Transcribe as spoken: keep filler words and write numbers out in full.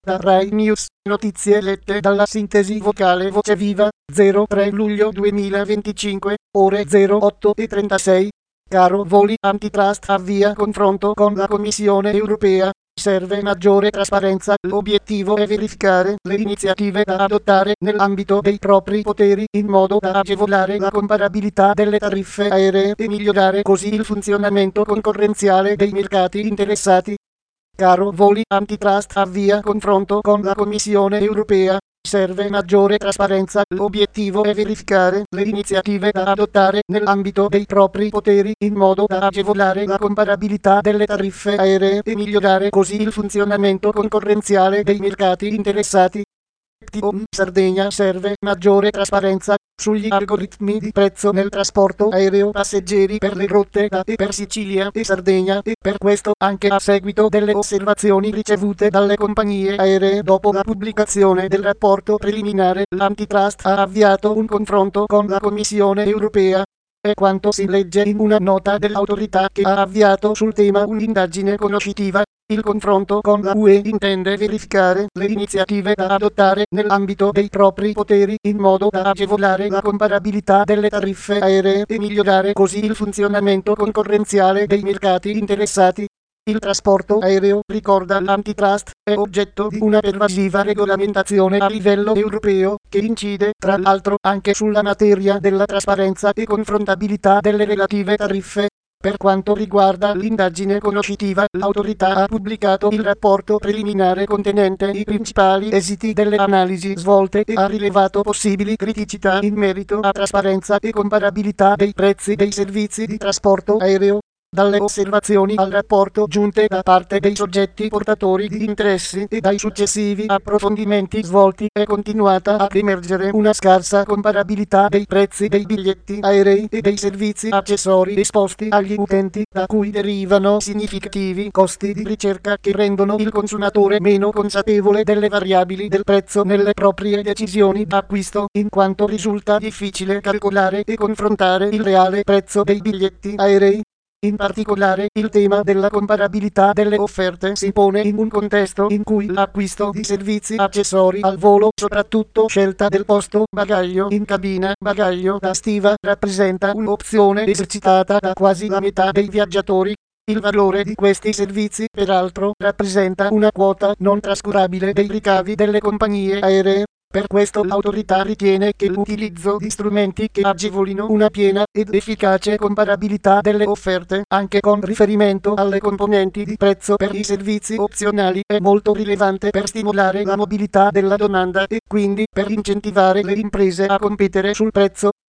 Da Rai News, notizie lette dalla sintesi vocale Voce Viva, zero tre luglio duemilaventicinque, ore zero otto e trentasei. Caro Voli Antitrust avvia confronto con la Commissione Europea. Serve maggiore trasparenza. L'obiettivo è verificare le iniziative da adottare nell'ambito dei propri poteri in modo da agevolare la comparabilità delle tariffe aeree e migliorare così il funzionamento concorrenziale dei mercati interessati. Caro Voli Antitrust avvia confronto con la Commissione Europea. Serve maggiore trasparenza. L'obiettivo è verificare le iniziative da adottare nell'ambito dei propri poteri in modo da agevolare la comparabilità delle tariffe aeree e migliorare così il funzionamento concorrenziale dei mercati interessati. T O M Sardegna serve maggiore trasparenza sugli algoritmi di prezzo nel trasporto aereo passeggeri per le rotte da e per Sicilia e Sardegna e per questo anche a seguito delle osservazioni ricevute dalle compagnie aeree dopo la pubblicazione del rapporto preliminare, l'Antitrust ha avviato un confronto con la Commissione Europea. È quanto si legge in una nota dell'autorità che ha avviato sul tema un'indagine conoscitiva. Il confronto con la U E intende verificare le iniziative da adottare nell'ambito dei propri poteri in modo da agevolare la comparabilità delle tariffe aeree e migliorare così il funzionamento concorrenziale dei mercati interessati. Il trasporto aereo, ricorda l'Antitrust, è oggetto di una pervasiva regolamentazione a livello europeo, che incide, tra l'altro, anche sulla materia della trasparenza e confrontabilità delle relative tariffe. Per quanto riguarda l'indagine conoscitiva, l'autorità ha pubblicato il rapporto preliminare contenente i principali esiti delle analisi svolte e ha rilevato possibili criticità in merito a trasparenza e comparabilità dei prezzi dei servizi di trasporto aereo. Dalle osservazioni al rapporto giunte da parte dei soggetti portatori di interessi e dai successivi approfondimenti svolti è continuata ad emergere una scarsa comparabilità dei prezzi dei biglietti aerei e dei servizi accessori esposti agli utenti, da cui derivano significativi costi di ricerca che rendono il consumatore meno consapevole delle variabili del prezzo nelle proprie decisioni d'acquisto, in quanto risulta difficile calcolare e confrontare il reale prezzo dei biglietti aerei. In particolare, il tema della comparabilità delle offerte si pone in un contesto in cui l'acquisto di servizi accessori al volo, soprattutto scelta del posto bagaglio in cabina, bagaglio da stiva, rappresenta un'opzione esercitata da quasi la metà dei viaggiatori. Il valore di questi servizi, peraltro, rappresenta una quota non trascurabile dei ricavi delle compagnie aeree. Per questo l'autorità ritiene che l'utilizzo di strumenti che agevolino una piena ed efficace comparabilità delle offerte, anche con riferimento alle componenti di prezzo per i servizi opzionali, è molto rilevante per stimolare la mobilità della domanda e quindi per incentivare le imprese a competere sul prezzo.